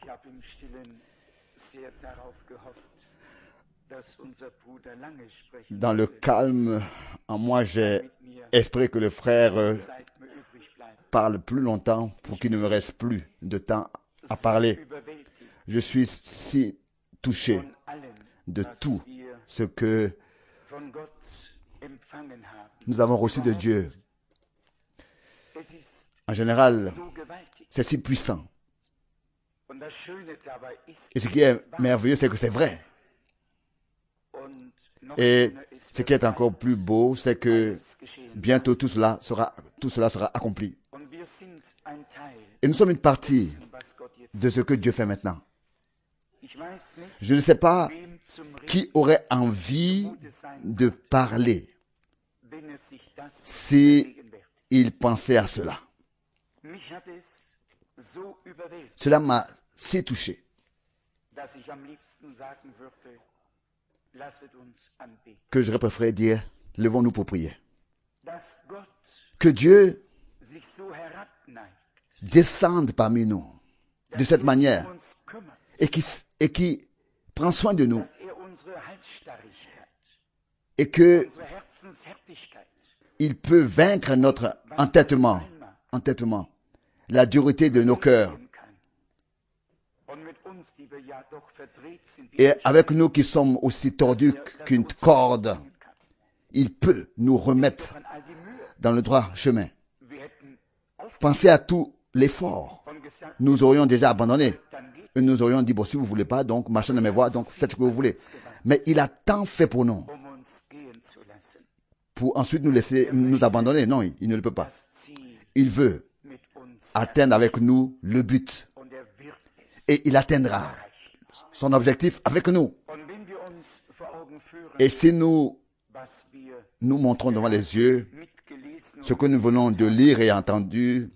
Dans le calme, en moi, j'ai espéré que le frère parle plus longtemps pour qu'il ne me reste plus de temps à parler. Je suis si touché de tout ce que nous avons reçu de Dieu. En général, c'est si puissant. Et ce qui est merveilleux, c'est que c'est vrai. Et ce qui est encore plus beau, c'est que bientôt tout cela sera accompli. Et nous sommes une partie de ce que Dieu fait maintenant. Je ne sais pas qui aurait envie de parler si il pensait à cela. Cela m'a si touché que j'aurais préféré dire, levons-nous pour prier. Que Dieu descende parmi nous de cette manière et qui prend soin de nous et que il peut vaincre notre entêtement, la dureté de nos cœurs. Et avec nous qui sommes aussi tordus qu'une corde, il peut nous remettre dans le droit chemin. Pensez à tout l'effort. Nous aurions déjà abandonné. Et nous aurions dit, bon, si vous ne voulez pas, donc marchez dans mes voies, donc faites ce que vous voulez. Mais il a tant fait pour nous. Pour ensuite nous laisser nous abandonner. Non, il ne le peut pas. Il veut atteindre avec nous le but. Et il atteindra son objectif avec nous. Et si nous montrons devant les yeux ce que nous venons de lire et entendu,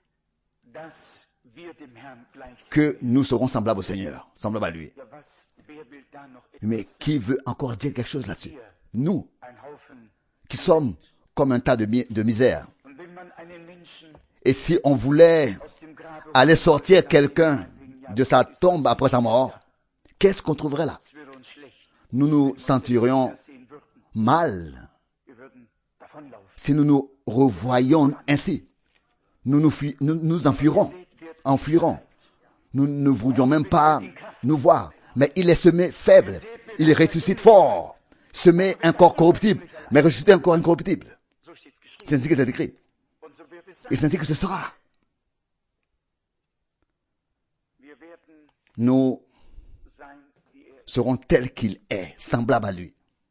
que nous serons semblables au Seigneur, semblables à lui. Mais qui veut encore dire quelque chose là-dessus? Nous, qui sommes comme un tas de misère. Et si on voulait aller sortir quelqu'un de sa tombe après sa mort, qu'est-ce qu'on trouverait là? Nous nous sentirions mal si nous nous revoyions ainsi. Nous nous enfuirons. Nous ne voudrions même pas nous voir. Mais il est semé faible. Il ressuscite fort. Semé un corps corruptible, mais ressuscité un corps incorruptible. C'est ainsi que c'est écrit. Et c'est ainsi que ce sera. Nous serons tels qu'il est, semblables à lui.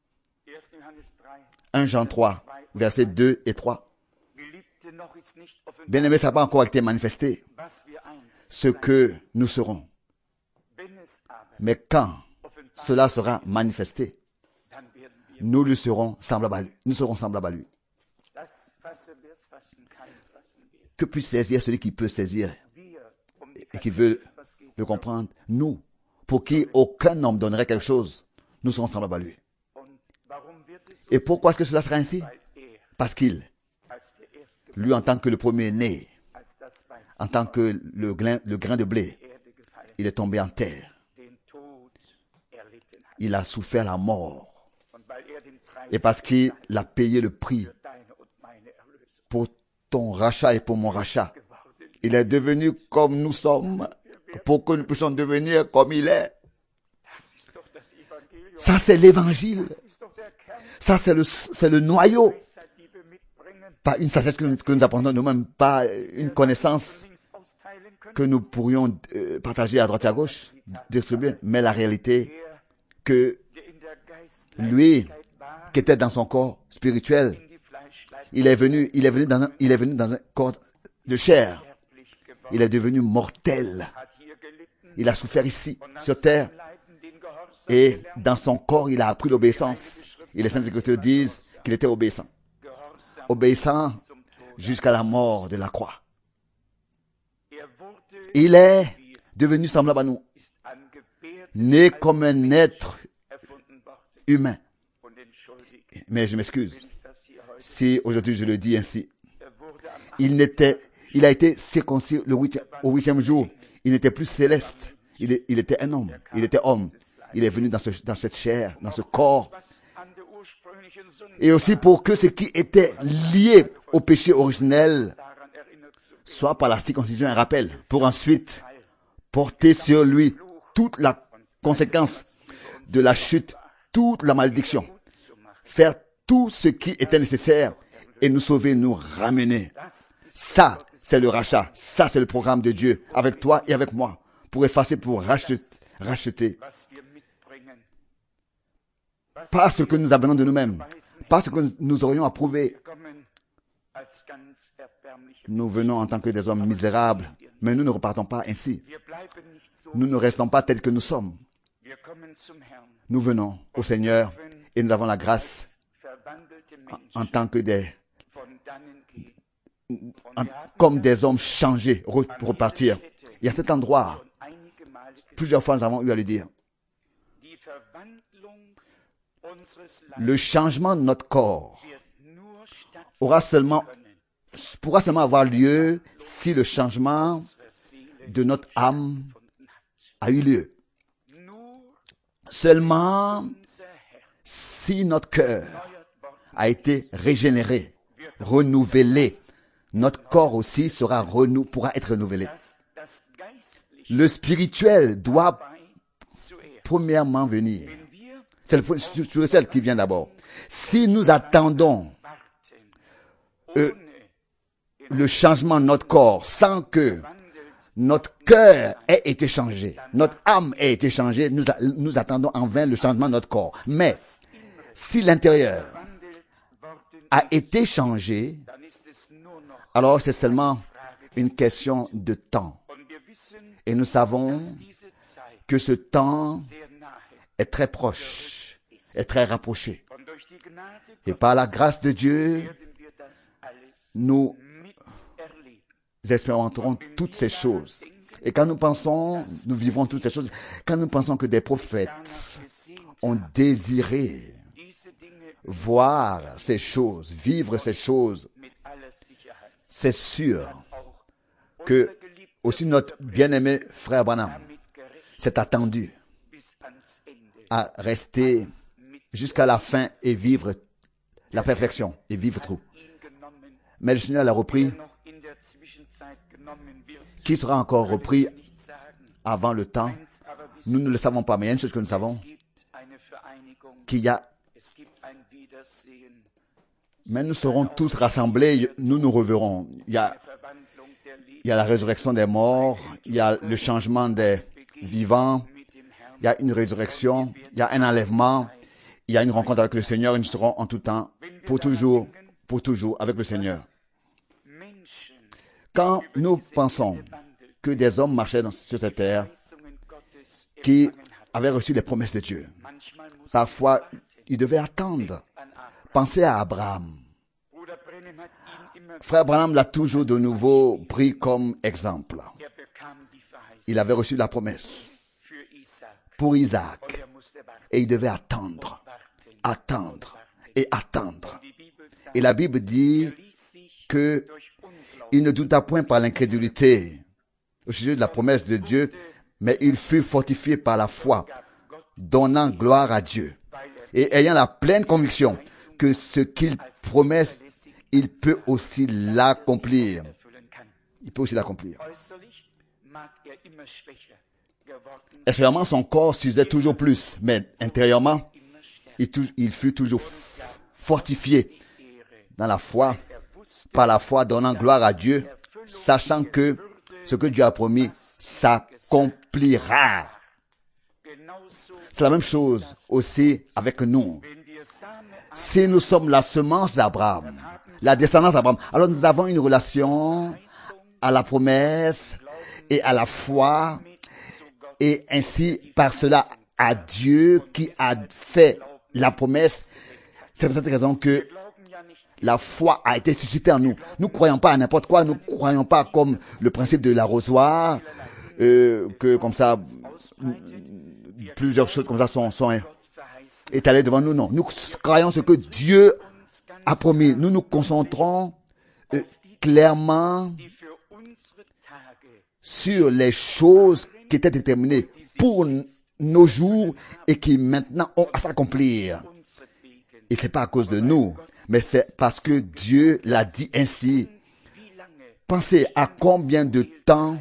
1 Jean 3, versets 2 et 3. Bien-aimé, ça n'a pas encore été manifesté, ce que nous serons. Mais quand cela sera manifesté, nous lui serons semblables à lui. Nous serons semblables à lui. Que puisse saisir celui qui peut saisir et qui veut le comprendre. Nous, pour qui aucun homme donnerait quelque chose, nous serons semblables à lui. Et pourquoi est-ce que cela sera ainsi? Parce qu'il, lui en tant que le premier-né, en tant que le grain de blé, il est tombé en terre. Il a souffert la mort. Et parce qu'il a payé le prix pour ton rachat et pour mon rachat, il est devenu comme nous sommes, pour que nous puissions devenir comme il est. Ça, c'est l'évangile. Ça, c'est le noyau. Pas une sagesse que nous apprenons nous-mêmes, pas une connaissance que nous pourrions partager à droite et à gauche, distribuer, mais la réalité que lui, qui était dans son corps spirituel, il est venu dans un corps de chair. Il est devenu mortel. Il a souffert ici, sur terre. Et dans son corps, il a appris l'obéissance. Et les Saintes Écritures disent qu'il était obéissant. Obéissant jusqu'à la mort de la croix. Il est devenu semblable à nous. Né comme un être humain. Mais je m'excuse si aujourd'hui je le dis ainsi. Il a été circoncis au 8e jour. Il n'était plus céleste. Il était un homme. Il était homme. Il est venu dans cette chair, dans ce corps. Et aussi pour que ce qui était lié au péché originel soit par la circoncision un rappel, pour ensuite porter sur lui toute la conséquence de la chute, toute la malédiction, faire tout ce qui était nécessaire et nous sauver, nous ramener. Ça, c'est le rachat. Ça, c'est le programme de Dieu avec toi et avec moi, pour effacer, pour racheter. Pas ce que nous amenons de nous-mêmes, pas ce que nous aurions à prouver. Nous venons en tant que des hommes misérables, mais nous ne repartons pas ainsi. Nous ne restons pas tels que nous sommes. Nous venons au Seigneur et nous avons la grâce en tant que comme des hommes changés pour repartir. Il y a cet endroit, plusieurs fois nous avons eu à le dire. Le changement de notre corps pourra seulement avoir lieu si le changement de notre âme a eu lieu. Seulement si notre cœur a été régénéré, renouvelé, notre corps aussi pourra être renouvelé. Le spirituel doit premièrement venir. C'est le spirituel qui vient d'abord. Si nous attendons le changement de notre corps sans que notre cœur ait été changé, notre âme ait été changée, nous attendons en vain le changement de notre corps. Mais si l'intérieur a été changé, alors c'est seulement une question de temps. Et nous savons que ce temps est très proche, est très rapproché. Et par la grâce de Dieu, nous expérimenterons toutes ces choses. Et quand nous pensons, nous vivrons toutes ces choses, quand nous pensons que des prophètes ont désiré voir ces choses, vivre ces choses, c'est sûr que aussi notre bien-aimé frère Branham s'est attendu à rester jusqu'à la fin et vivre la perfection et vivre tout. Mais le Seigneur l'a repris. Qui sera encore repris avant le temps? Nous ne le savons pas, mais il y a une chose que nous savons, qu'il y a. Mais nous serons tous rassemblés, nous nous reverrons. Il y a la résurrection des morts, il y a le changement des vivants, il y a une résurrection, il y a un enlèvement, il y a une rencontre avec le Seigneur et nous serons en tout temps, pour toujours avec le Seigneur. Quand nous pensons que des hommes marchaient sur cette terre qui avaient reçu les promesses de Dieu, parfois ils devaient attendre. Pensez à Abraham. Frère Branham l'a toujours de nouveau pris comme exemple. Il avait reçu la promesse pour Isaac et il devait attendre. Et la Bible dit que il ne douta point par l'incrédulité au sujet de la promesse de Dieu, mais il fut fortifié par la foi, donnant gloire à Dieu et ayant la pleine conviction que ce qu'il promet, il peut aussi l'accomplir. Extérieurement, son corps s'usait toujours plus, mais intérieurement, il fut toujours fortifié dans la foi, par la foi donnant gloire à Dieu, sachant que ce que Dieu a promis s'accomplira. C'est la même chose aussi avec nous. Si nous sommes la semence d'Abraham, la descendance d'Abraham, alors nous avons une relation à la promesse et à la foi, et ainsi par cela à Dieu qui a fait la promesse. C'est pour cette raison que la foi a été suscitée en nous. Nous ne croyons pas à n'importe quoi, nous ne croyons pas comme le principe de l'arrosoir, que comme ça, plusieurs choses comme ça sont étalées devant nous. Non, nous croyons ce que Dieu a promis. Nous nous concentrons clairement sur les choses qui étaient déterminés pour nos jours et qui maintenant ont à s'accomplir. Et c'est pas à cause de nous, mais c'est parce que Dieu l'a dit ainsi. Pensez à combien de temps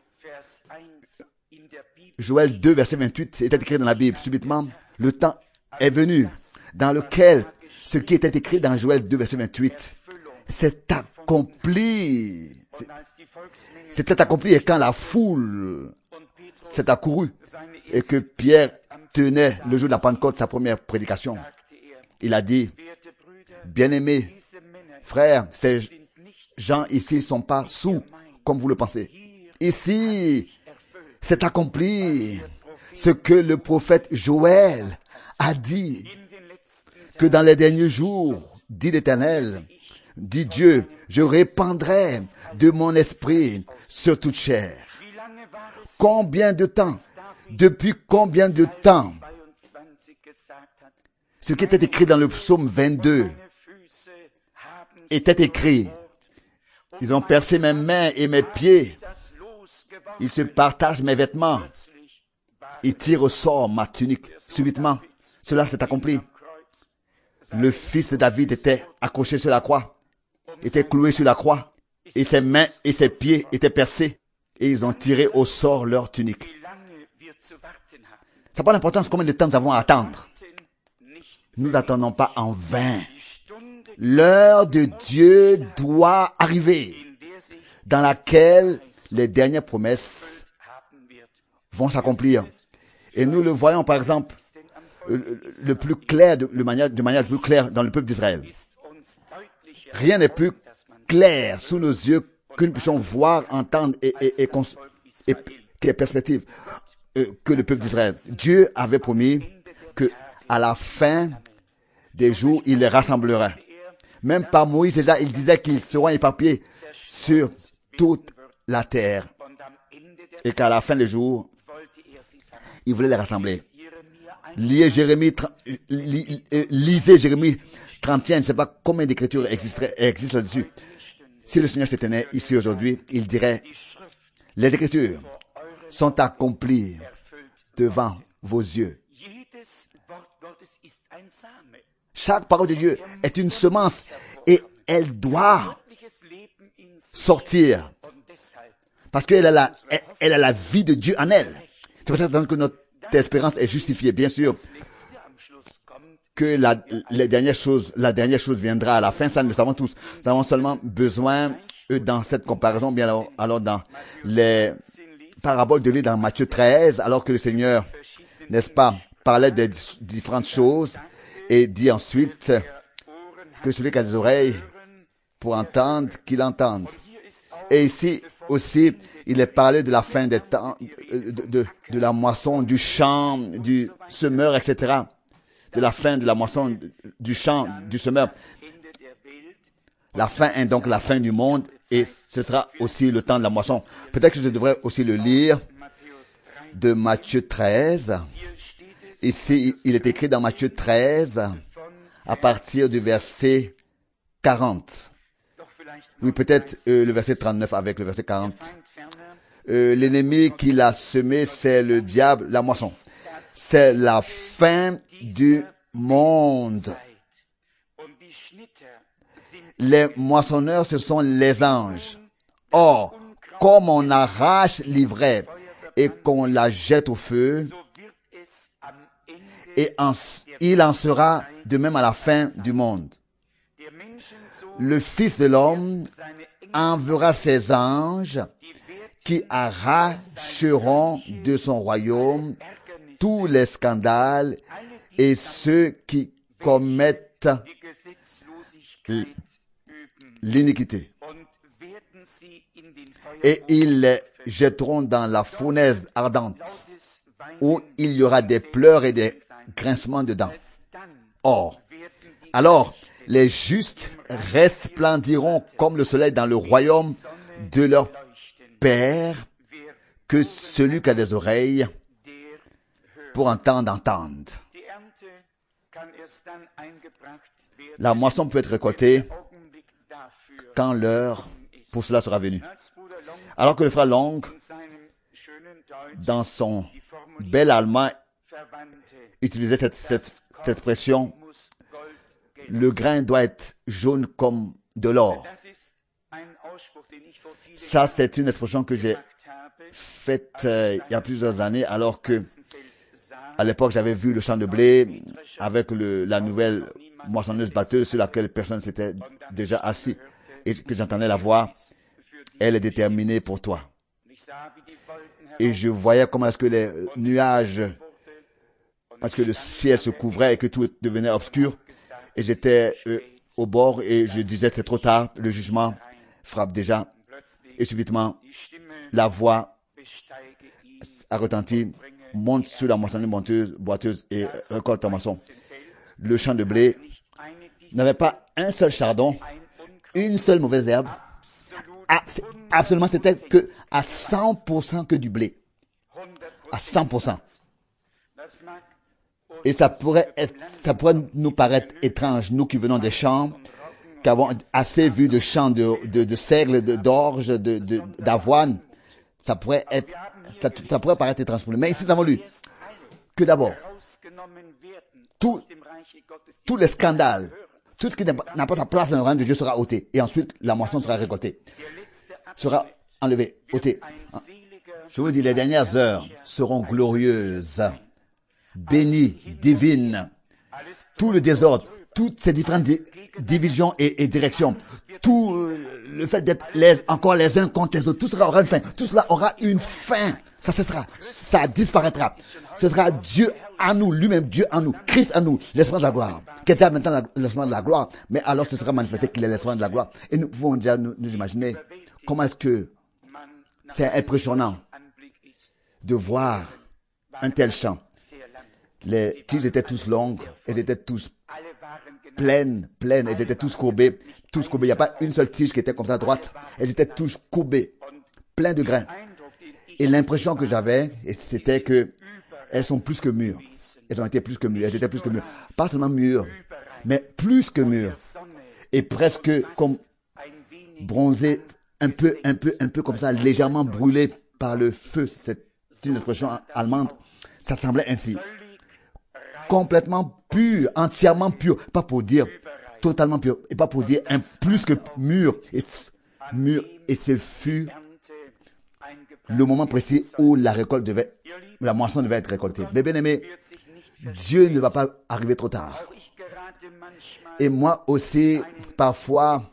Joël 2, verset 28 était écrit dans la Bible. Subitement, le temps est venu dans lequel ce qui était écrit dans Joël 2, verset 28 s'est accompli. C'était accompli et quand la foule s'est accourue et que Pierre tenait le jour de la Pentecôte sa première prédication, il a dit, bien-aimés, frères, ces gens ici ne sont pas sous comme vous le pensez. Ici, c'est accompli ce que le prophète Joël a dit, que dans les derniers jours, dit l'Éternel, dit Dieu, je répandrai de mon esprit sur toute chair. Combien de temps? Depuis combien de temps? Ce qui était écrit dans le psaume 22 était écrit. Ils ont percé mes mains et mes pieds. Ils se partagent mes vêtements. Ils tirent au sort ma tunique. Subitement, cela s'est accompli. Le fils de David était accroché sur la croix, était cloué sur la croix, et ses mains et ses pieds étaient percés, et ils ont tiré au sort leur tunique. Ça n'a pas d'importance combien de temps nous avons à attendre. Nous n'attendons pas en vain. L'heure de Dieu doit arriver, dans laquelle les dernières promesses vont s'accomplir. Et nous le voyons par exemple de manière plus claire dans le peuple d'Israël. Rien n'est plus clair sous nos yeux que nous puissions voir, entendre et quelle perspective que le peuple d'Israël. Dieu avait promis que à la fin des jours, il les rassemblerait. Même par Moïse, déjà, il disait qu'ils seront éparpillés sur toute la terre. Et qu'à la fin des jours, il voulait les rassembler. Lisez Jérémie 31, je ne sais pas combien d'écritures existent là-dessus. Si le Seigneur s'était ici aujourd'hui, il dirait, les écritures sont accomplies devant vos yeux. Chaque parole de Dieu est une semence et elle doit sortir parce qu'elle a la vie de Dieu en elle. C'est pour ça que notre espérance est justifiée. Bien sûr que la dernière chose viendra à la fin, ça nous le savons tous. Nous avons seulement besoin, dans cette comparaison, bien alors dans les paraboles de l'île dans Matthieu 13, alors que le Seigneur, n'est-ce pas, parlait des différentes choses et dit ensuite que celui qui a des oreilles pour entendre, qu'il entende. Et ici aussi, il est parlé de la fin des temps, de la moisson, du champ, du semeur, etc. De la fin de la moisson, du champ, du semeur. La fin est donc la fin du monde et ce sera aussi le temps de la moisson. Peut-être que je devrais aussi le lire de Matthieu 13. Ici, il est écrit dans Matthieu 13, à partir du verset 40. Oui, peut-être le verset 39 avec le verset 40. L'ennemi qui l'a semé, c'est le diable, la moisson. C'est la fin du monde. Les moissonneurs, ce sont les anges. Or, comme on arrache l'ivraie et qu'on la jette au feu, et il en sera de même à la fin du monde. Le Fils de l'homme enverra ses anges qui arracheront de son royaume tous les scandales et ceux qui commettent l'iniquité. Et ils les jetteront dans la fournaise ardente, où il y aura des pleurs et des grincements de dents. Or, alors, les justes resplendiront comme le soleil dans le royaume de leur Père. Que celui qui a des oreilles pour entendre, entende. La moisson peut être récoltée quand l'heure pour cela sera venue. Alors que le frère Long, dans son bel allemand, utilisait cette expression, le grain doit être jaune comme de l'or. Ça, c'est une expression que j'ai faite il y a plusieurs années, alors que à l'époque, j'avais vu le champ de blé avec la nouvelle moissonneuse-batteuse sur laquelle personne s'était déjà assis et que j'entendais la voix, elle est déterminée pour toi. Et je voyais comment est-ce que les nuages, parce que le ciel se couvrait et que tout devenait obscur. Et j'étais au bord et je disais c'est trop tard, le jugement frappe déjà. Et subitement, la voix a retenti, monte sur la moissonneuse boiteuse et récolte ta moisson. Le champ de blé n'avait pas un seul chardon, une seule mauvaise herbe. Absolument, c'était que à 100% que du blé. À 100%. Et ça pourrait nous paraître étrange, nous qui venons des champs, qui avons assez vu de champs de seigle, d'orge, d'avoine. Ça pourrait paraître étrange pour nous. Mais ici, nous avons lu que d'abord, tous les scandales, tout ce qui n'a pas sa place dans le royaume de Dieu sera ôté. Et ensuite, la moisson sera récoltée. Sera enlevée, ôtée. Je vous dis, les dernières heures seront glorieuses, bénies, divines. Tout le désordre, toutes ces différentes divisions et directions, tout le fait d'être encore les uns contre les autres, tout cela aura une fin. Tout cela aura une fin. Ça cessera. Ça disparaîtra. Ce sera Dieu à nous, lui-même Dieu en nous, Christ en nous, l'Esprit de la gloire, qui est déjà maintenant l'Esprit de la gloire, mais alors ce sera manifesté qu'il est l'Esprit de la gloire. Et nous pouvons déjà nous imaginer comment est-ce que c'est impressionnant de voir un tel champ. Les tiges étaient tous longues, elles étaient tous pleines, elles étaient tous courbées. Il n'y a pas une seule tige qui était comme ça à droite. Elles étaient tous courbées, pleines de grains. Et l'impression que j'avais, c'était que elles sont plus que mûres. Elles ont été plus que mûres. Elles étaient plus que mûres. Pas seulement mûres, mais plus que mûres. Et presque comme bronzées, un peu comme ça, légèrement brûlées par le feu. C'est une expression allemande. Ça semblait ainsi. Complètement pur, entièrement pur. Pas pour dire totalement pur. Et pas pour dire plus que mûr. Et ce fut le moment précis où la moisson devait être récoltée. Mais bien aimé, Dieu ne va pas arriver trop tard. Et moi aussi, parfois,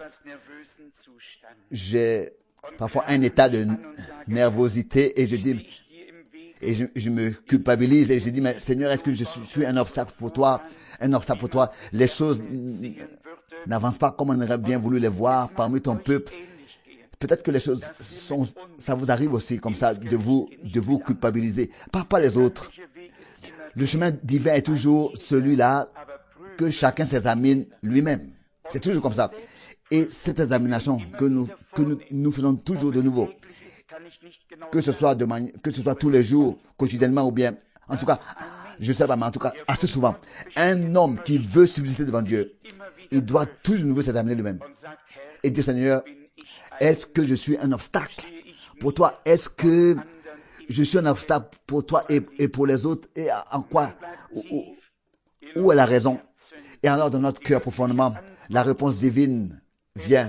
j'ai un état de nervosité et je dis, et je me culpabilise et je dis, mais Seigneur, est-ce que je suis un obstacle pour toi? Les choses n'avancent pas comme on aurait bien voulu les voir parmi ton peuple. Peut-être que les choses ça vous arrive aussi comme ça, de vous culpabiliser. Pas les autres. Le chemin divin est toujours celui-là que chacun s'examine lui-même. C'est toujours comme ça. Et cette examination que nous faisons toujours de nouveau, que ce soit tous les jours, quotidiennement ou bien, en tout cas, je sais pas, mais en tout cas, assez souvent, un homme qui veut subsister devant Dieu, il doit toujours de nouveau s'examiner lui-même. Et dire, Seigneur, est-ce que je suis un obstacle pour toi? Est-ce que je suis un obstacle pour toi et pour les autres? Et en quoi? Où est la raison? Et alors, dans notre cœur profondément, la réponse divine vient.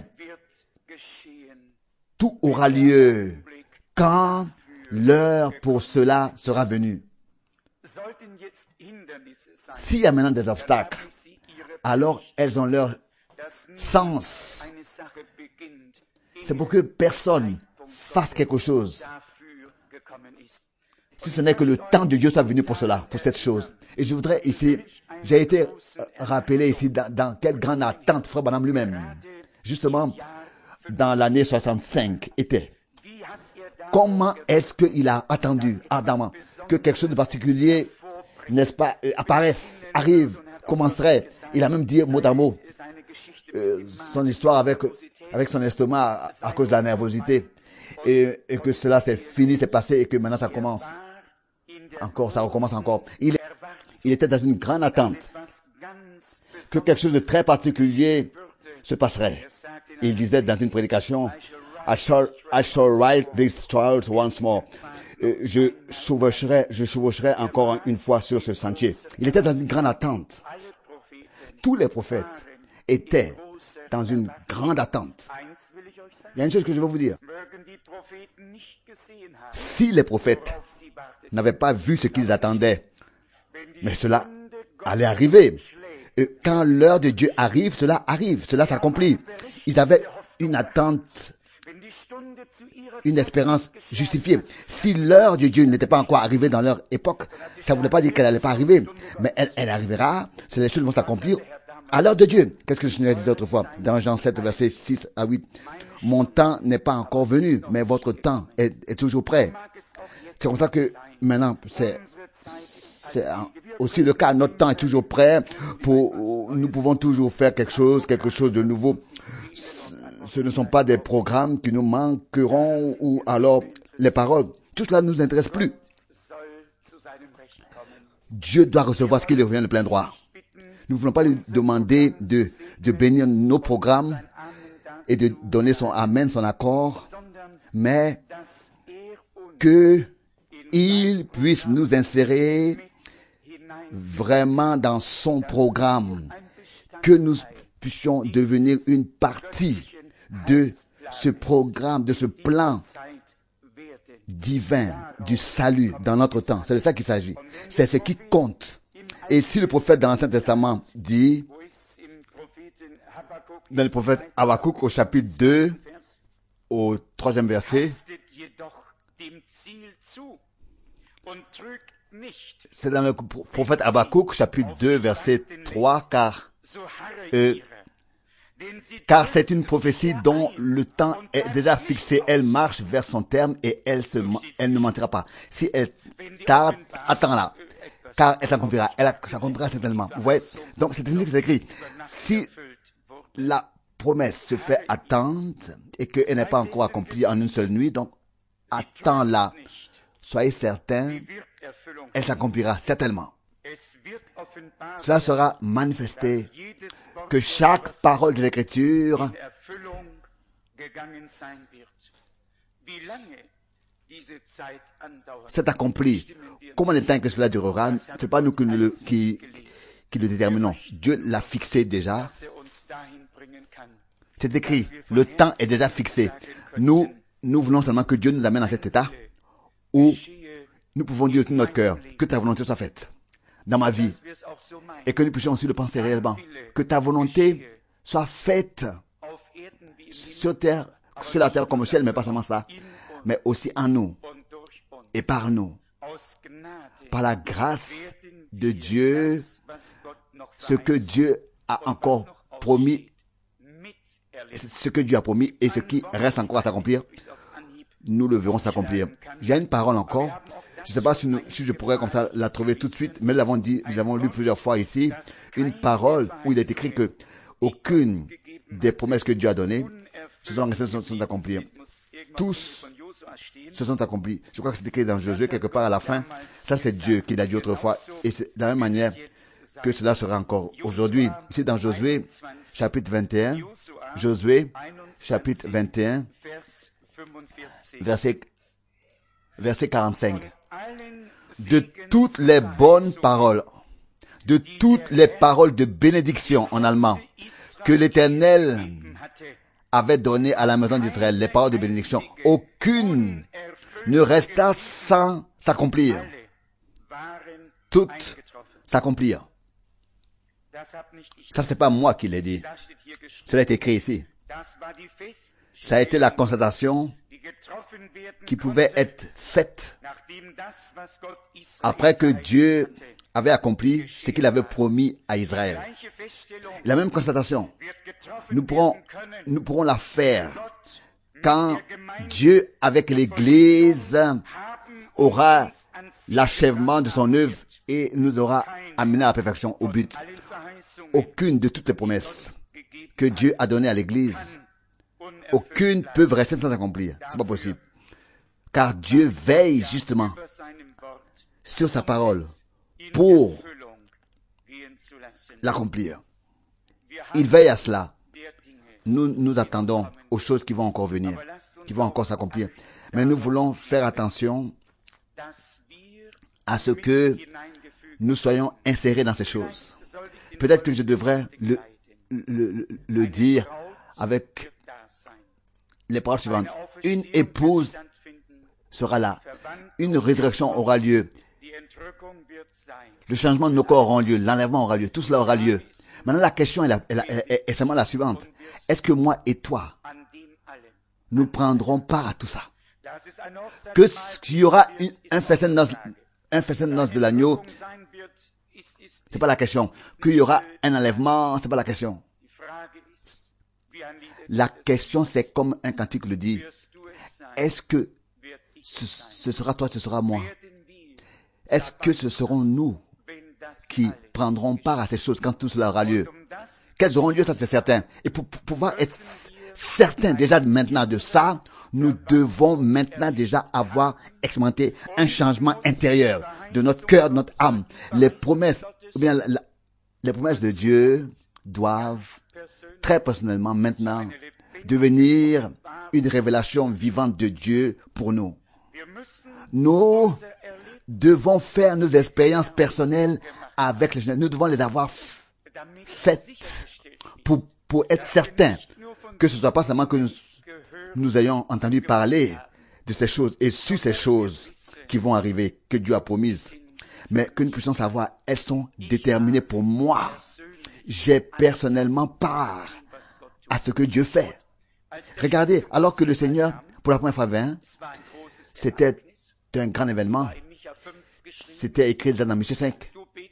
Tout aura lieu quand l'heure pour cela sera venue. S'il y a maintenant des obstacles, alors elles ont leur sens. C'est pour que personne fasse quelque chose. Si ce n'est que le temps de Dieu soit venu pour cela, pour cette chose. Et je voudrais ici, j'ai été rappelé ici dans quelle grande attente Frère Branham lui-même, justement, dans l'année 65, était. Comment est-ce qu'il a attendu ardemment que quelque chose de particulier, n'est-ce pas, apparaisse, arrive, commencerait. Il a même dit mot à mot son histoire avec son estomac à cause de la nervosité et que cela c'est fini, c'est passé et que maintenant ça commence. Encore, ça recommence encore. Il était dans une grande attente que quelque chose de très particulier se passerait. Il disait dans une prédication, I shall write these trials once more. je chevaucherai encore une fois sur ce sentier. Il était dans une grande attente. Tous les prophètes étaient dans une grande attente. Il y a une chose que je veux vous dire. Si les prophètes n'avaient pas vu ce qu'ils attendaient, mais cela allait arriver. Et quand l'heure de Dieu arrive, cela s'accomplit. Ils avaient une attente, une espérance justifiée. Si l'heure de Dieu n'était pas encore arrivée dans leur époque, ça ne voulait pas dire qu'elle n'allait pas arriver, mais elle arrivera, les choses vont s'accomplir à l'heure de Dieu. Qu'est-ce que le Seigneur disait autrefois dans Jean 7, versets 6 à 8? Mon temps n'est pas encore venu, mais votre temps est toujours prêt. C'est comme ça que maintenant, c'est aussi le cas. Notre temps est toujours prêt. Nous pouvons toujours faire quelque chose de nouveau. Ce ne sont pas des programmes qui nous manqueront ou alors les paroles. Tout cela ne nous intéresse plus. Dieu doit recevoir ce qui lui revient de plein droit. Nous ne voulons pas lui demander de bénir nos programmes et de donner son amen, son accord, mais qu'il puisse nous insérer vraiment dans son programme, que nous puissions devenir une partie de ce programme, de ce plan divin du salut dans notre temps. C'est de ça qu'il s'agit. C'est ce qui compte. Et si le prophète dans l'Ancien Testament dit, dans le prophète Habakkuk au chapitre 2, au 3e verset, c'est dans le prophète Habakkuk chapitre 2, verset 3, car c'est une prophétie dont le temps est déjà fixé. Elle marche vers son terme et elle ne mentira pas. Si elle tarde, attends-la, car elle s'accomplira. Elle s'accomplira certainement. Vous voyez? Donc, c'est ainsi que c'est écrit. Si la promesse se fait attendre et qu'elle n'est pas encore accomplie en une seule nuit, donc, attends-la. Soyez certains, elle s'accomplira certainement. Cela sera manifesté que chaque parole de l'Écriture s'est accomplie. Combien de temps que cela durera, ce n'est pas nous qui le déterminons. Dieu l'a fixé déjà. C'est écrit, le temps est déjà fixé. Nous voulons seulement que Dieu nous amène à cet état où nous pouvons dire de tout notre cœur que ta volonté soit faite dans ma vie et que nous puissions aussi le penser réellement. Que ta volonté soit faite sur la terre comme au ciel, mais pas seulement ça, mais aussi en nous et par nous. Par la grâce de Dieu, ce que Dieu a encore promis, ce que Dieu a promis et ce qui reste encore à s'accomplir, nous le verrons s'accomplir. J'ai une parole encore. Je ne sais pas si je pourrais comme ça la trouver tout de suite, mais nous l'avons lu plusieurs fois ici. Une parole où il est écrit que aucune des promesses que Dieu a données se sont accomplies. Tous se sont accomplis. Je crois que c'est écrit dans Josué quelque part à la fin. Ça, c'est Dieu qui l'a dit autrefois. Et c'est de la même manière que cela sera encore aujourd'hui. Ici, dans Josué, chapitre 21, Josué, chapitre 21, verset 45. De toutes les bonnes paroles, de toutes les paroles de bénédiction en allemand que l'Éternel avait données à la maison d'Israël, les paroles de bénédiction, aucune ne resta sans s'accomplir. Toutes s'accomplirent. Ça, c'est pas moi qui l'ai dit. Cela est écrit ici. Ça a été la constatation qui pouvait être faite après que Dieu avait accompli ce qu'il avait promis à Israël. La même constatation, nous pourrons la faire quand Dieu, avec l'Église, aura l'achèvement de son œuvre et nous aura amené à la perfection, au but. Aucune de toutes les promesses que Dieu a données à l'Église, aucune peut rester sans accomplir. C'est pas possible. Car Dieu veille justement sur sa parole pour l'accomplir. Il veille à cela. Nous attendons aux choses qui vont encore venir, qui vont encore s'accomplir. Mais nous voulons faire attention à ce que nous soyons insérés dans ces choses. Peut-être que je devrais le dire avec les paroles suivantes. Une épouse sera là. Une résurrection aura lieu. Le changement de nos corps aura lieu. L'enlèvement aura lieu. Tout cela aura lieu. Maintenant, la question est seulement la suivante. Est-ce que moi et toi, nous prendrons part à tout ça? Qu'il y aura un festin de noces de l'agneau, c'est pas la question. Qu'il y aura un enlèvement, c'est pas la question. La question, c'est comme un cantique le dit. Est-ce que ce sera toi, ce sera moi? Est-ce que ce seront nous qui prendront part à ces choses quand tout cela aura lieu? Qu'elles auront lieu, ça c'est certain. Et pour pouvoir être certain déjà maintenant de ça, nous devons maintenant déjà avoir expérimenté un changement intérieur de notre cœur, de notre âme. Les promesses, ou bien les promesses de Dieu doivent très personnellement maintenant devenir une révélation vivante de Dieu pour nous. Nous devons faire nos expériences personnelles avec le Seigneur. Nous devons les avoir faites pour être certains que ce ne soit pas seulement que nous ayons entendu parler de ces choses et su ces choses qui vont arriver, que Dieu a promises, mais que nous puissions savoir, elles sont déterminées pour moi. J'ai personnellement part à ce que Dieu fait. Regardez, alors que le Seigneur, pour la première fois vint, c'était un grand événement. C'était écrit déjà dans Michée 5.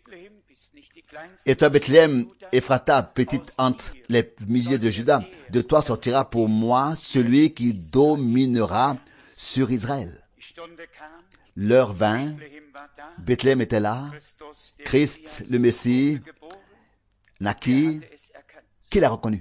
Et toi, Bethléem, Ephrata, petite entre les milliers de Juda, de toi sortira pour moi celui qui dominera sur Israël. L'heure vint, Bethléem était là, Christ, le Messie, naquit. Qui l'a reconnu?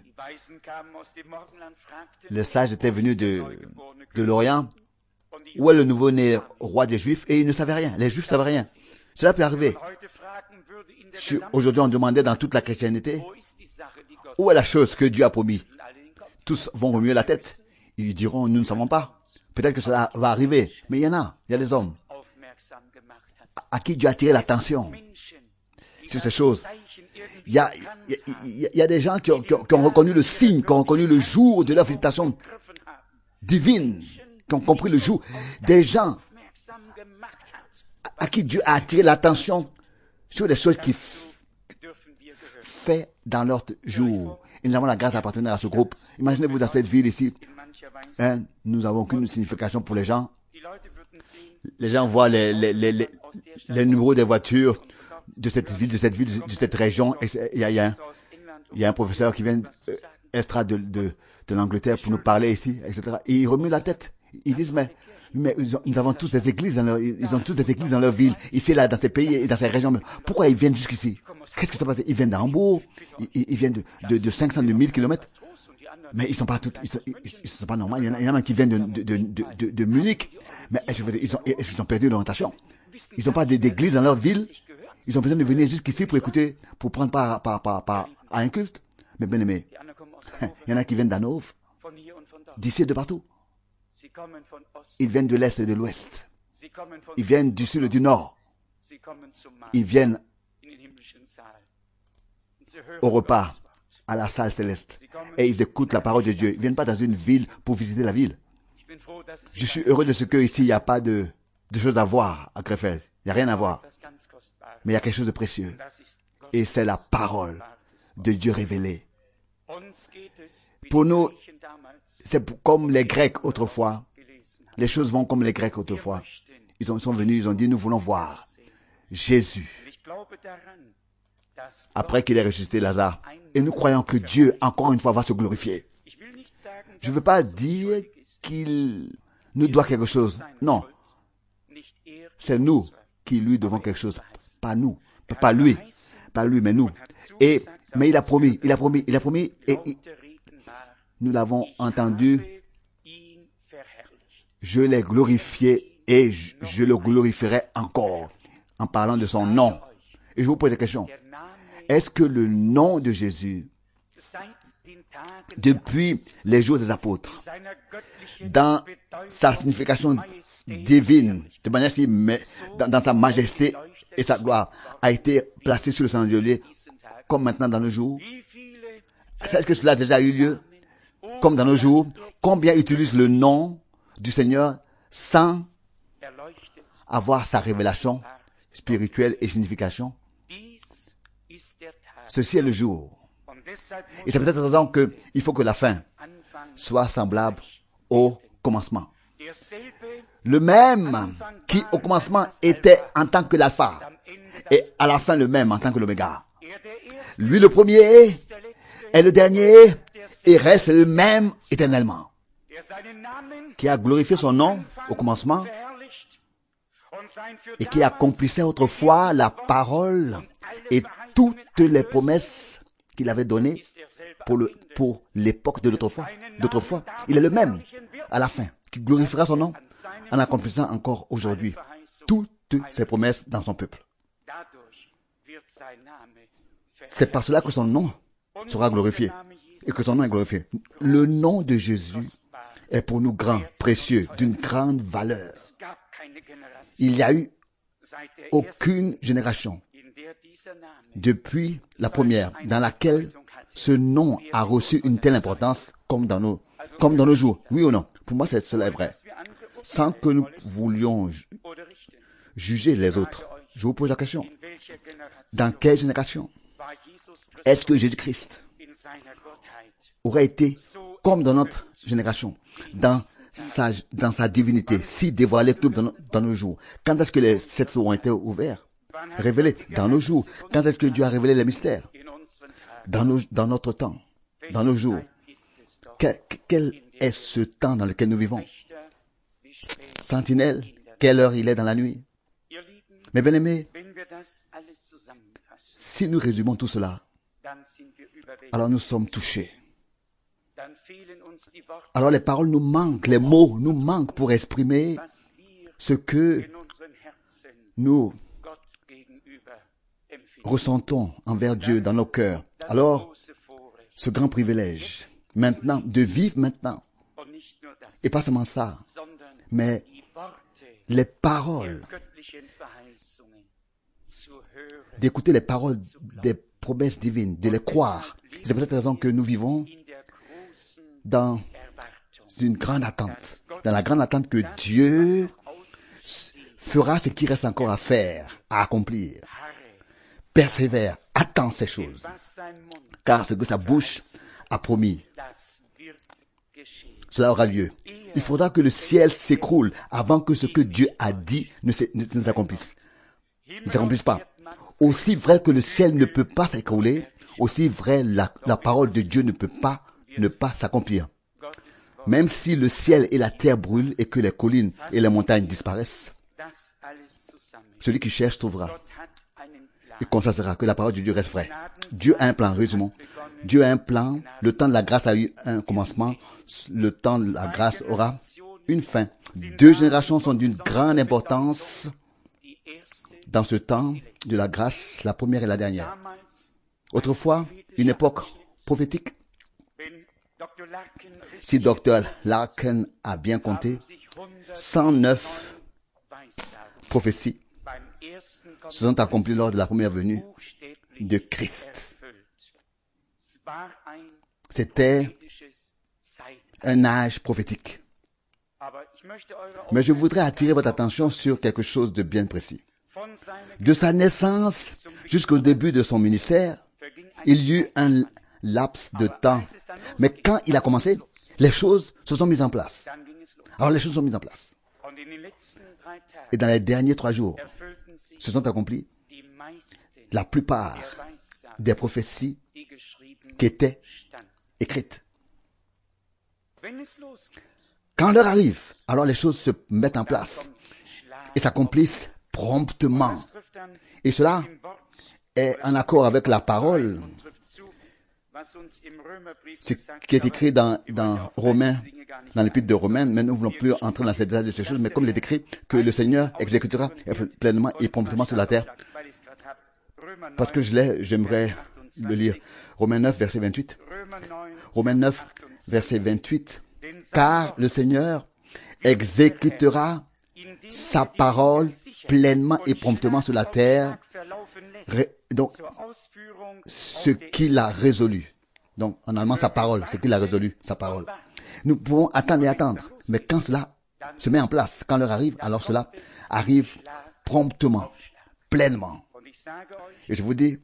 Le sage était venu de l'Orient. Où est le nouveau-né roi des Juifs? Et il ne savait rien. Les Juifs ne savaient rien. Cela peut arriver. Si aujourd'hui on demandait dans toute la chrétienté, où est la chose que Dieu a promis? Tous vont remuer la tête. Ils diront, nous ne savons pas. Peut-être que cela va arriver. Mais il y a des hommes à qui Dieu a attiré l'attention sur ces choses. Il y a des gens qui ont reconnu le signe, qui ont reconnu le jour de leur visitation divine, qui ont compris le jour. Des gens à qui Dieu a attiré l'attention sur les choses qu'il fait dans leur jour. Et nous avons la grâce d'appartenir à ce groupe. Imaginez-vous dans cette ville ici. Nous n'avons aucune signification pour les gens. Les gens voient les numéros des voitures de cette ville, de cette région. Et il y a un professeur qui vient extra de l'Angleterre pour nous parler ici, etc. Et ils remuent la tête. Ils disent, mais nous avons tous des églises ils ont tous des églises dans leur ville, ici, là, dans ces pays et dans ces régions. Mais pourquoi ils viennent jusqu'ici? Qu'est-ce qui se passe? Ils viennent d'Hambourg, ils viennent de 500, de 1000 kilomètres. Mais ils sont pas ils sont pas normaux. Il y en a même qui viennent de Munich. Mais ils ont perdu l'orientation. Ils n'ont pas d'église dans leur ville. Ils ont besoin de venir jusqu'ici pour écouter, pour prendre part à un culte. Mais bien aimé, il y en a qui viennent d'Hanovre, d'ici et de partout. Ils viennent de l'Est et de l'Ouest. Ils viennent du Sud et du Nord. Ils viennent au repas, à la salle céleste. Et ils écoutent la parole de Dieu. Ils ne viennent pas dans une ville pour visiter la ville. Je suis heureux de ce qu'ici, il n'y a pas de choses à voir à Krefeld. Il n'y a rien à voir. Mais il y a quelque chose de précieux. Et c'est la parole de Dieu révélée. Pour nous, c'est comme les Grecs autrefois. Les choses vont comme les Grecs autrefois. Ils sont venus, ils ont dit, nous voulons voir Jésus. Après qu'il ait ressuscité Lazare. Et nous croyons que Dieu, encore une fois, va se glorifier. Je ne veux pas dire qu'il nous doit quelque chose. Non. C'est nous qui lui devons quelque chose. Pas nous. Pas lui. Pas lui, mais nous. Mais il a promis. Et nous l'avons entendu. Je l'ai glorifié et je le glorifierai encore en parlant de son nom. Et je vous pose la question. Est-ce que le nom de Jésus, depuis les jours des apôtres, dans sa signification divine, de manière qui met dans sa majesté et sa gloire, a été placée sur le chandelier, comme maintenant dans nos jours. Est-ce que cela a déjà eu lieu, comme dans nos jours? Combien utilisent le nom du Seigneur sans avoir sa révélation spirituelle et signification? Ceci est le jour. Et c'est peut-être la raison qu'il faut que la fin soit semblable au commencement. Le même qui au commencement était en tant que l'alpha et à la fin le même en tant que l'oméga. Lui le premier est le dernier et reste le même éternellement. Qui a glorifié son nom au commencement et qui accomplissait autrefois la parole et toutes les promesses qu'il avait données pour l'époque de d'autrefois. Il est le même à la fin, qui glorifiera son nom en accomplissant encore aujourd'hui toutes ses promesses dans son peuple. C'est par cela que son nom sera glorifié et que son nom est glorifié. Le nom de Jésus est pour nous grand, précieux, d'une grande valeur. Il n'y a eu aucune génération depuis la première dans laquelle ce nom a reçu une telle importance comme dans nos jours. Oui ou non? Pour moi, cela est vrai. Sans que nous voulions juger les autres. Je vous pose la question. Dans quelle génération est-ce que Jésus-Christ aurait été comme dans notre génération, dans sa divinité, si dévoilé que dans nos jours? Quand est-ce que les sept sceaux ont été ouverts, révélés dans nos jours? Quand est-ce que Dieu a révélé les mystères? Dans notre temps, dans nos jours. Quel est ce temps dans lequel nous vivons? Sentinelle, quelle heure il est dans la nuit? Mes bien-aimés, si nous résumons tout cela, alors nous sommes touchés. Alors les paroles nous manquent, les mots nous manquent pour exprimer ce que nous ressentons envers Dieu dans nos cœurs. Alors, ce grand privilège, maintenant, de vivre maintenant, et pas seulement ça, mais les paroles, d'écouter les paroles des promesses divines, de les croire. C'est pour cette raison que nous vivons dans une grande attente, dans la grande attente que Dieu fera ce qui reste encore à faire, à accomplir. Persévère, attends ces choses, car ce que sa bouche a promis, cela aura lieu. Il faudra que le ciel s'écroule avant que ce que Dieu a dit ne s'accomplisse. Ne s'accomplisse pas. Aussi vrai que le ciel ne peut pas s'écrouler, aussi vrai la parole de Dieu ne peut pas ne pas s'accomplir. Même si le ciel et la terre brûlent et que les collines et les montagnes disparaissent, celui qui cherche trouvera. Il constatera que la parole de Dieu reste vraie. Dieu a un plan, résumons. Dieu a un plan. Le temps de la grâce a eu un commencement. Le temps de la grâce aura une fin. 2 générations sont d'une grande importance dans ce temps de la grâce, la première et la dernière. Autrefois, une époque prophétique. Si Dr. Larkin a bien compté, 109 prophéties se sont accomplies lors de la première venue de Christ. C'était un âge prophétique. Mais je voudrais attirer votre attention sur quelque chose de bien précis. De sa naissance jusqu'au début de son ministère, il y eut un laps de temps. Mais quand il a commencé, les choses se sont mises en place. Alors les choses sont mises en place. Et dans les derniers 3 jours, se sont accomplies la plupart des prophéties qui étaient écrites. Quand l'heure arrive, alors les choses se mettent en place et s'accomplissent promptement. Et cela est en accord avec la parole, ce qui est écrit dans Romains, dans l'épître de Romains, mais nous ne voulons plus entrer dans ces détails de ces choses, mais comme il est écrit, que le Seigneur exécutera pleinement et promptement sur la terre. Parce que j'aimerais le lire. Romains 9, verset 28. Romains 9, verset 28. Car le Seigneur exécutera sa parole pleinement et promptement sur la terre, donc ce qu'il a résolu. Donc en allemand, sa parole, ce qu'il a résolu, sa parole. Nous pouvons attendre et attendre, mais quand cela se met en place, quand l'heure arrive, alors cela arrive promptement, pleinement. Et je vous dis,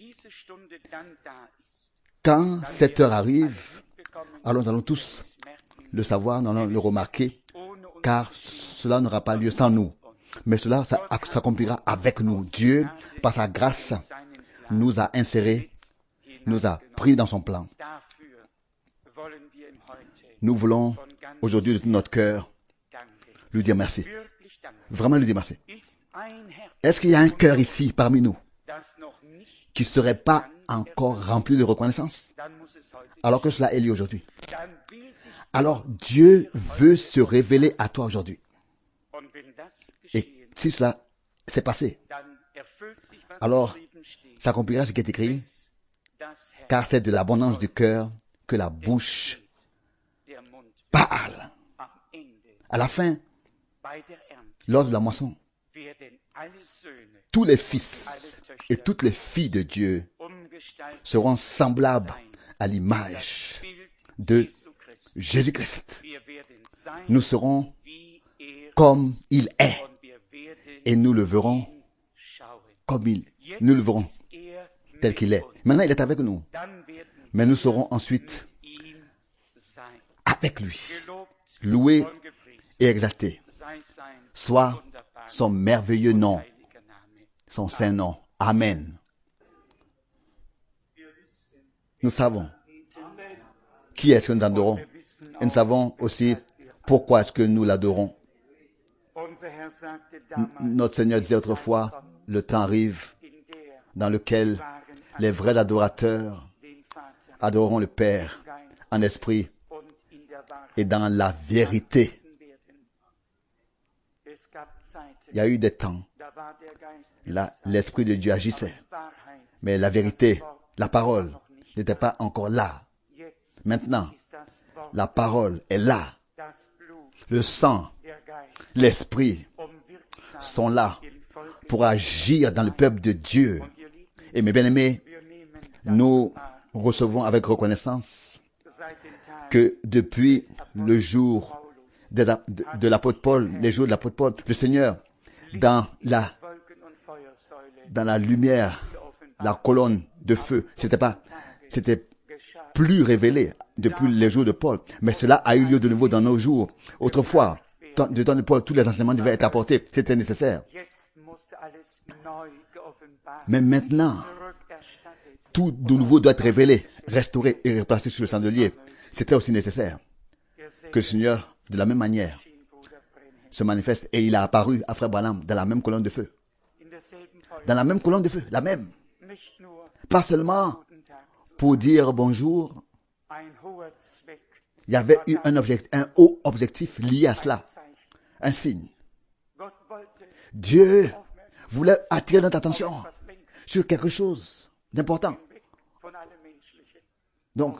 quand cette heure arrive, alors nous allons tous le savoir, nous allons le remarquer, car cela n'aura pas lieu sans nous. Mais cela s'accomplira avec nous. Dieu, par sa grâce, nous a insérés, nous a pris dans son plan. Nous voulons aujourd'hui de tout notre cœur lui dire merci. Vraiment lui dire merci. Est-ce qu'il y a un cœur ici parmi nous qui ne serait pas encore rempli de reconnaissance alors que cela est lieu aujourd'hui? Alors Dieu veut se révéler à toi aujourd'hui. Et si cela s'est passé, alors s'accomplira ce qui est écrit, car c'est de l'abondance du cœur que la bouche parle. À la fin, lors de la moisson, tous les fils et toutes les filles de Dieu seront semblables à l'image de Jésus-Christ. Nous serons comme il est et nous le verrons comme nous le verrons tel qu'il est. Maintenant, il est avec nous, mais nous serons ensuite avec lui, loué et exalté. Soit son merveilleux nom, son saint nom. Amen. Nous savons qui est-ce que nous adorons. Et nous savons aussi pourquoi est-ce que nous l'adorons. Notre Seigneur disait autrefois, le temps arrive dans lequel les vrais adorateurs adoreront le Père en esprit et dans la vérité. Il y a eu des temps, là, l'Esprit de Dieu agissait, mais la vérité, la parole, n'était pas encore là. Maintenant, la parole est là. Le sang, l'Esprit sont là pour agir dans le peuple de Dieu. Et mes bien-aimés, nous recevons avec reconnaissance que depuis le jour de l'apôtre Paul, les jours de l'apôtre Paul, le Seigneur, dans la lumière, la colonne de feu, c'était plus révélé depuis les jours de Paul. Mais cela a eu lieu de nouveau dans nos jours. Autrefois, du temps de Paul, tous les enseignements devaient être apportés. C'était nécessaire. Mais maintenant, tout de nouveau doit être révélé, restauré et replacé sur le chandelier. C'était aussi nécessaire que le Seigneur, de la même manière, se manifeste. Et il a apparu à Frère Branham dans la même colonne de feu. Dans la même colonne de feu, la même. Pas seulement pour dire bonjour. Il y avait eu un haut objectif lié à cela. Un signe. Dieu voulait attirer notre attention sur quelque chose d'important. Donc,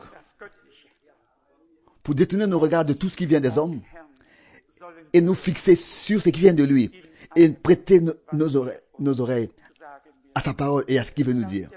pour détourner nos regards de tout ce qui vient des hommes et nous fixer sur ce qui vient de lui et prêter nos oreilles à sa parole et à ce qu'il veut nous dire.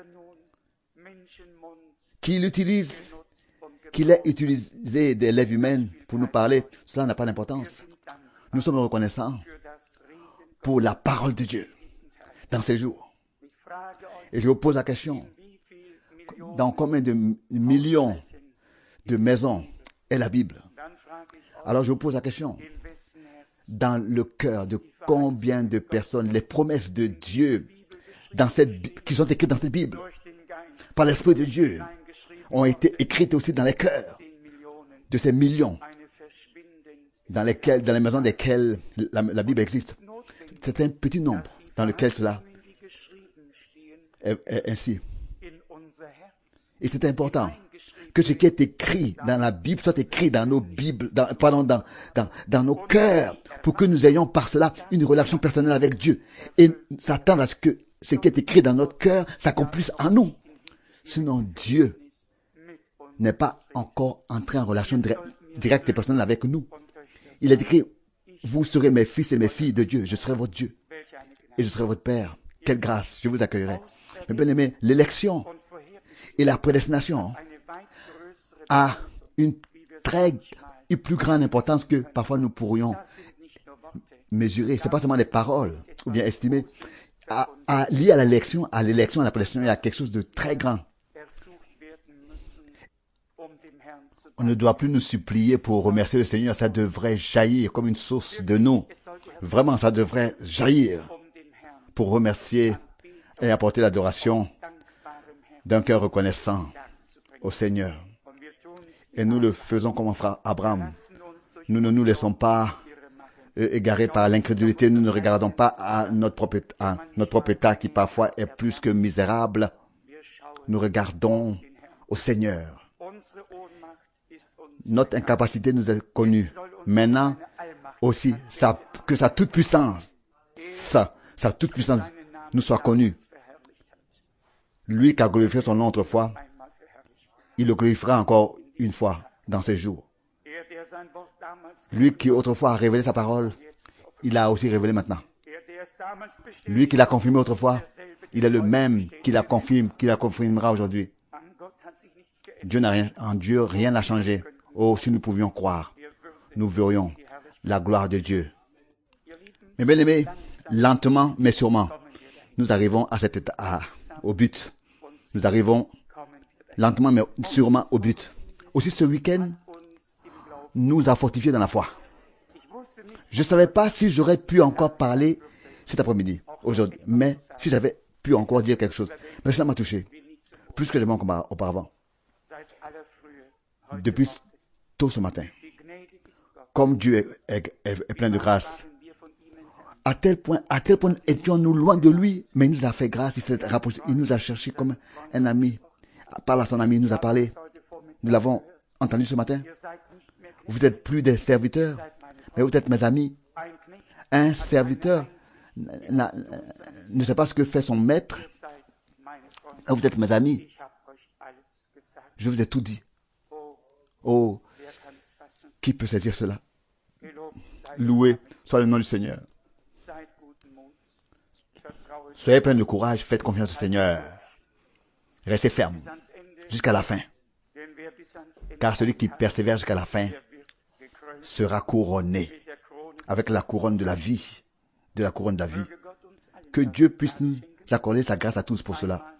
Qu'il ait utilisé des lèvres humaines pour nous parler, cela n'a pas d'importance. Nous sommes reconnaissants pour la parole de Dieu dans ces jours. Et je vous pose la question, dans combien de millions de maisons est la Bible? Alors je vous pose la question, dans le cœur de combien de personnes les promesses de Dieu qui sont écrites dans cette Bible par l'Esprit de Dieu ont été écrites aussi dans les cœurs de ces millions dans les maisons desquelles la Bible existe. C'est un petit nombre dans lequel cela est ainsi. Et c'est important que ce qui est écrit dans la Bible soit écrit dans nos Bibles, dans nos cœurs, pour que nous ayons par cela une relation personnelle avec Dieu et s'attendre à ce que ce qui est écrit dans notre cœur s'accomplisse en nous. Sinon, Dieu n'est pas encore entré en relation directe et personnelle avec nous. Il est écrit, vous serez mes fils et mes filles de Dieu. Je serai votre Dieu et je serai votre Père. Quelle grâce, je vous accueillerai. Mais bien aimé, l'élection et la prédestination a une plus grande importance que parfois nous pourrions mesurer. C'est pas seulement les paroles ou bien estimer. Lié à l'élection, à la prédestination, il y a quelque chose de très grand. On ne doit plus nous supplier pour remercier le Seigneur. Ça devrait jaillir comme une source de nous. Vraiment, ça devrait jaillir pour remercier et apporter l'adoration d'un cœur reconnaissant au Seigneur. Et nous le faisons comme frère Abraham. Nous ne nous laissons pas égarés par l'incrédulité. Nous ne regardons pas à notre propre état qui parfois est plus que misérable. Nous regardons au Seigneur. Notre incapacité nous est connue. Maintenant, aussi, que sa toute-puissance, sa toute-puissance nous soit connue. Lui qui a glorifié son nom autrefois, il le glorifiera encore une fois dans ces jours. Lui qui autrefois a révélé sa parole, il l'a aussi révélé maintenant. Lui qui l'a confirmé autrefois, il est le même qui la confirmera aujourd'hui. En Dieu, rien n'a changé. Oh, si nous pouvions croire, nous verrions la gloire de Dieu. Mais bien aimés, lentement mais sûrement, nous arrivons à cet état, au but. Nous arrivons lentement mais sûrement au but. Aussi ce week-end, nous a fortifiés dans la foi. Je ne savais pas si j'aurais pu encore parler cet après-midi, aujourd'hui, mais si j'avais pu encore dire quelque chose. Mais cela m'a touché, plus que jamais auparavant. Depuis tôt ce matin, comme Dieu est plein de grâce, à tel point étions-nous loin de lui, mais il nous a fait grâce, il s'est rapproché, il nous a cherché comme un ami. Par son ami, il nous a parlé. Nous l'avons entendu ce matin. Vous n'êtes plus des serviteurs, mais vous êtes mes amis. Un serviteur ne sait pas ce que fait son maître. Vous êtes mes amis. Je vous ai tout dit. Oh, qui peut saisir cela? Loué soit le nom du Seigneur. Soyez plein de courage, faites confiance au Seigneur. Restez ferme jusqu'à la fin. Car celui qui persévère jusqu'à la fin sera couronné avec la couronne de la vie. De la couronne de la vie. Que Dieu puisse nous accorder sa grâce à tous pour cela.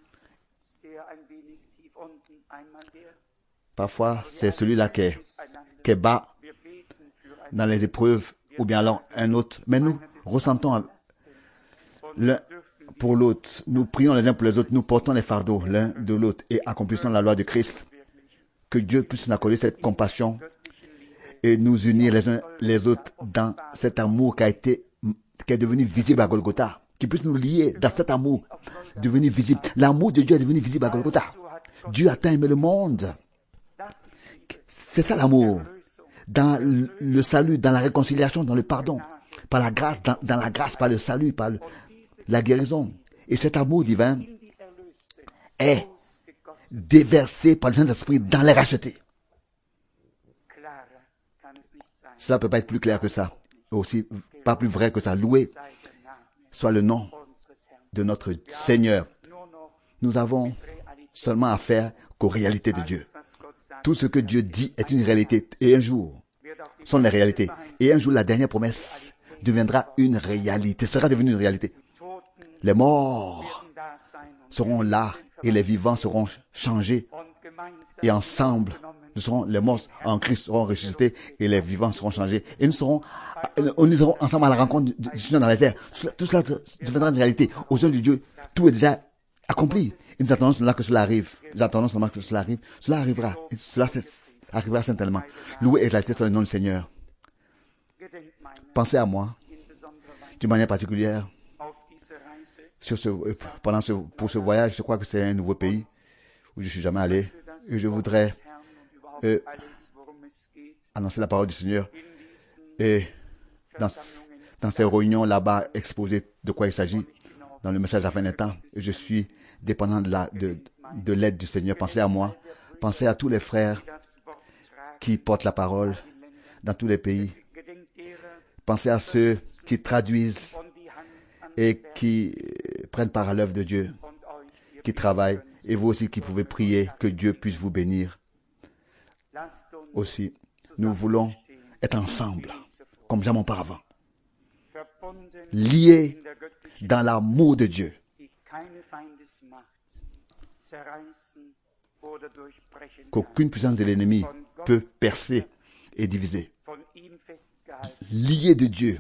Parfois, c'est celui-là qui est bas dans les épreuves, ou bien alors un autre. Mais nous ressentons l'un pour l'autre. Nous prions les uns pour les autres. Nous portons les fardeaux l'un de l'autre et accomplissons la loi de Christ. Que Dieu puisse nous accorder cette compassion et nous unir les uns les autres dans cet amour qui est devenu visible à Golgotha. Qui puisse nous lier dans cet amour devenu visible. L'amour de Dieu est devenu visible à Golgotha. Dieu a tant aimé le monde. C'est ça l'amour. Dans le salut, dans la réconciliation, dans le pardon. Par la grâce, dans la grâce, par le salut, par la guérison. Et cet amour divin est déversé par le Saint-Esprit dans les rachetés. Cela ne peut pas être plus clair que ça. Aussi, pas plus vrai que ça. Loué soit le nom de notre Seigneur. Nous avons seulement affaire qu'aux réalités de Dieu. Tout ce que Dieu dit est une réalité. Et un jour, sont les réalités. Et un jour, la dernière promesse deviendra une réalité, sera devenue une réalité. Les morts seront là et les vivants seront changés. Et ensemble, les morts en Christ seront ressuscités et les vivants seront changés. Et nous serons ensemble à la rencontre du Seigneur dans les airs. Tout cela deviendra une réalité. Aux yeux de Dieu, tout est déjà accompli. Et nous attendons seulement que cela arrive. Nous attendons seulement que cela arrive. Cela arrivera. Et cela arrivera certainement. Loué et exalté soit le nom du Seigneur. Pensez à moi, d'une manière particulière, pour ce voyage. Je crois que c'est un nouveau pays où je suis jamais allé. Et je voudrais annoncer la parole du Seigneur. Et dans ces réunions là-bas, exposer de quoi il s'agit dans le message à la fin des temps. Et je suis dépendant de l'aide du Seigneur. Pensez à moi. Pensez à tous les frères qui portent la parole dans tous les pays. Pensez à ceux qui traduisent et qui prennent part à l'œuvre de Dieu, qui travaillent, et vous aussi qui pouvez prier que Dieu puisse vous bénir. Aussi, nous voulons être ensemble, comme jamais auparavant, liés dans l'amour de Dieu, qu'aucune puissance de l'ennemi peut percer et diviser. Liés de Dieu,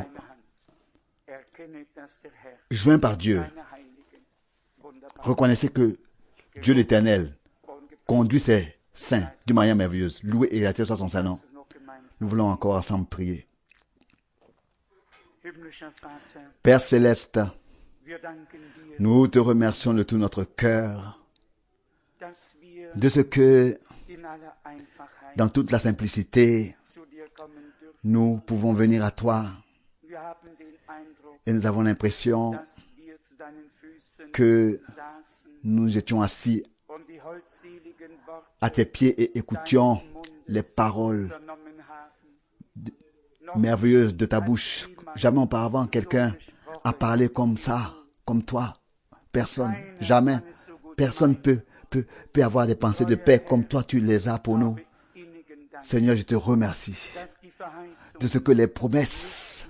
joints par Dieu, reconnaissez que Dieu l'Éternel conduit ses saints d'une manière merveilleuse. Loué et exalté soit son Saint-Nom. Nous voulons encore ensemble prier. Père Céleste, nous te remercions de tout notre cœur de ce que, dans toute la simplicité, nous pouvons venir à toi et nous avons l'impression que nous étions assis à tes pieds et écoutions les paroles merveilleuses de ta bouche. Jamais auparavant quelqu'un a parlé comme ça, comme toi. Personne, jamais. Personne peut avoir des pensées de paix comme toi tu les as pour nous. Seigneur, je te remercie de ce que les promesses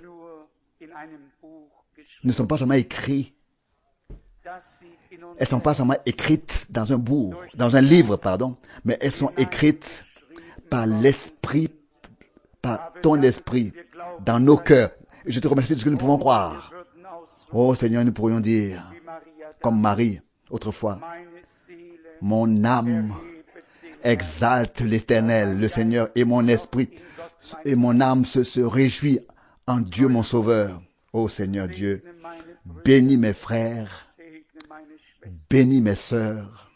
ne sont pas seulement écrites. Elles ne sont pas seulement écrites dans un livre, pardon, mais elles sont écrites par l'Esprit, par ton Esprit, dans nos cœurs. Et je te remercie de ce que nous pouvons croire. Oh Seigneur, nous pourrions dire, comme Marie, autrefois, mon âme exalte l'Éternel, le Seigneur, et mon esprit, et mon âme se réjouit en Dieu mon Sauveur. Oh Seigneur Dieu, bénis mes frères, bénis mes sœurs.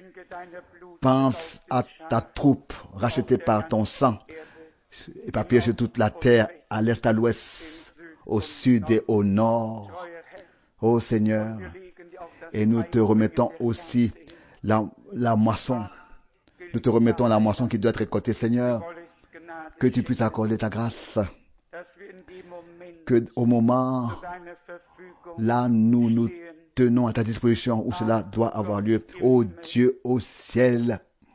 Pense à ta troupe rachetée par ton sang, éparpillée sur toute la terre, à l'est, à l'ouest, au sud et au nord. Ô Seigneur, et nous te remettons aussi la moisson. Nous te remettons la moisson qui doit être récoltée, Seigneur, que tu puisses accorder ta grâce, que au moment là, nous tenons à ta disposition où cela doit avoir lieu. Ô Dieu au ciel,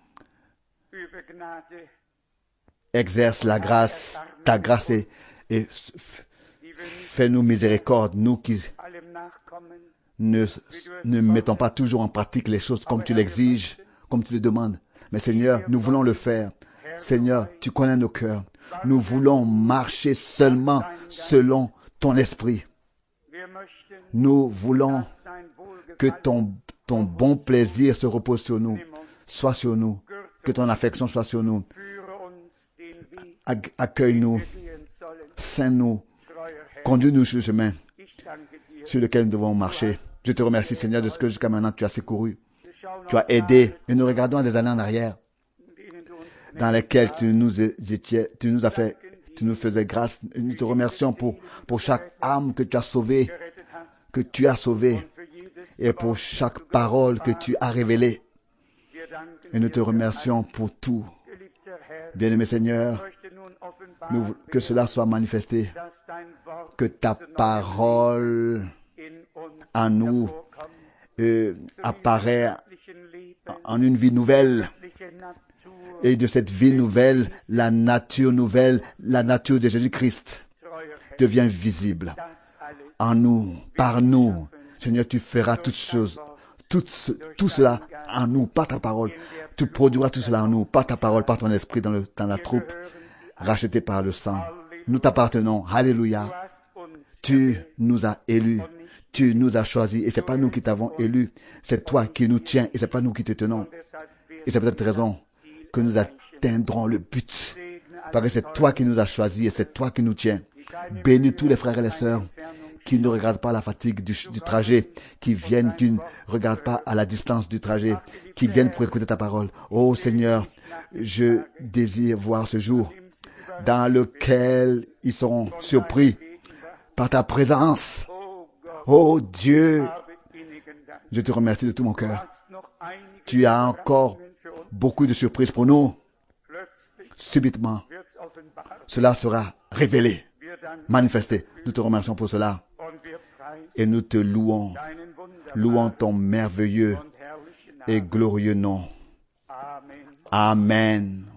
exerce la grâce, ta grâce et fais-nous miséricorde, nous qui ne mettons pas toujours en pratique les choses comme tu l'exiges, comme tu le demandes. Mais Seigneur, nous voulons le faire. Seigneur, tu connais nos cœurs. Nous voulons marcher seulement selon ton esprit. Nous voulons que ton bon plaisir se repose sur nous, soit sur nous, que ton affection soit sur nous. Accueille-nous, sains-nous, conduis-nous sur le chemin sur lequel nous devons marcher. Je te remercie, Seigneur, de ce que jusqu'à maintenant tu as secouru, tu as aidé. Et nous regardons des années en arrière, dans lesquelles tu nous faisais grâce. Et nous te remercions pour chaque âme que tu as sauvée, et pour chaque parole que tu as révélée. Et nous te remercions pour tout. Bien-aimé Seigneur, que cela soit manifesté, que ta parole en nous apparaît en une vie nouvelle. Et de cette vie nouvelle, la nature de Jésus-Christ devient visible en nous, par nous. Seigneur, tu feras toutes choses, tout cela en nous, par ta parole. Tu produiras tout cela en nous, par ta parole, par ton esprit dans la troupe, rachetée par le sang. Nous t'appartenons. Alléluia. Tu nous as élus. Tu nous as choisis. Et c'est pas nous qui t'avons élus. C'est toi qui nous tiens. Et c'est pas nous qui te tenons. Et c'est peut-être raison que nous atteindrons le but. Parce que c'est toi qui nous as choisis et c'est toi qui nous tiens. Bénis tous les frères et les sœurs qui ne regardent pas la fatigue du trajet, qui ne regardent pas à la distance du trajet, qui viennent pour écouter ta parole. Oh Seigneur, je désire voir ce jour dans lequel ils seront surpris par ta présence. Oh Dieu, je te remercie de tout mon cœur. Tu as encore beaucoup de surprises pour nous. Subitement, cela sera révélé. manifester. Nous te remercions pour cela et nous te louons. Louons ton merveilleux et glorieux nom. Amen.